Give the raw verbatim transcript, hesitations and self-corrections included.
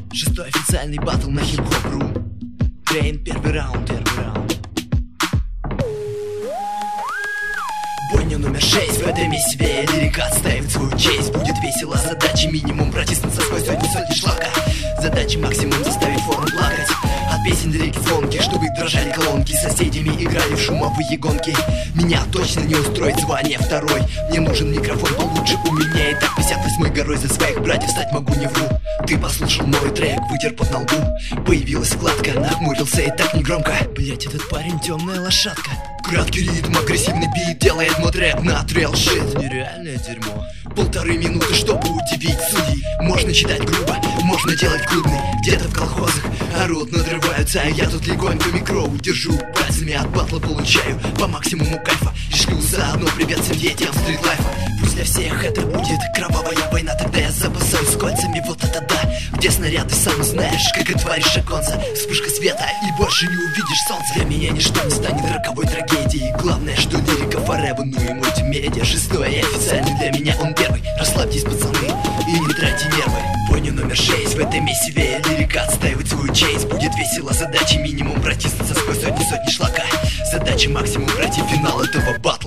Шестой официальный батл на хип-хоп.ру. Трейн, первый раунд, первый раунд. Бойня номер шесть, в этом себе лирика отстаивает свою честь. Будет весело, задача минимум протиснуться сквозь сотни сотни шлака. Задача максимум заставить форму плакать. От песен лирики звонки, чтобы дрожали колонки. С соседями играли в шумовые гонки. Меня точно не устроит звание второй. Мне нужен микрофон получше у меня. И так пятьдесят восьмой горой за своих братьев стать могу, не вру. Ты послушал мой трек, вытер под на лбу. Появилась складка, нахмурился и так негромко. Блять, этот парень темная лошадка. Краткий ритм, агрессивный бит делает мой трек на трейл шит. Нереальное дерьмо. Полторы минуты, чтобы удивить судей. Можно читать грубо, можно делать клубный. Где-то в колхозах орут, надрываются, а я тут легонько микро удержу. Пальцами от батла получаю по максимуму кайфа. И шлю заодно привет всем детям стритлайфа. Пусть для всех это будет кровавая война. Тогда я запасаюсь кольцами, вот это да. Где снаряды, сам знаешь, как отваришь оконца. Вспышка света и больше не увидишь солнца. Для меня ничто не станет роковой трагедией. Главное, что лирика forever, ну и мультимедиа. Шестой и официальный для меня он первый. Расслабьтесь, пацаны, и не тратьте нервы. Бойня номер шесть, в этом месиве лирика отстаивает свою честь. Будет весело, задача минимум протиснуться сквозь сотни сотни шлака. Задача максимум пройти финал этого батла.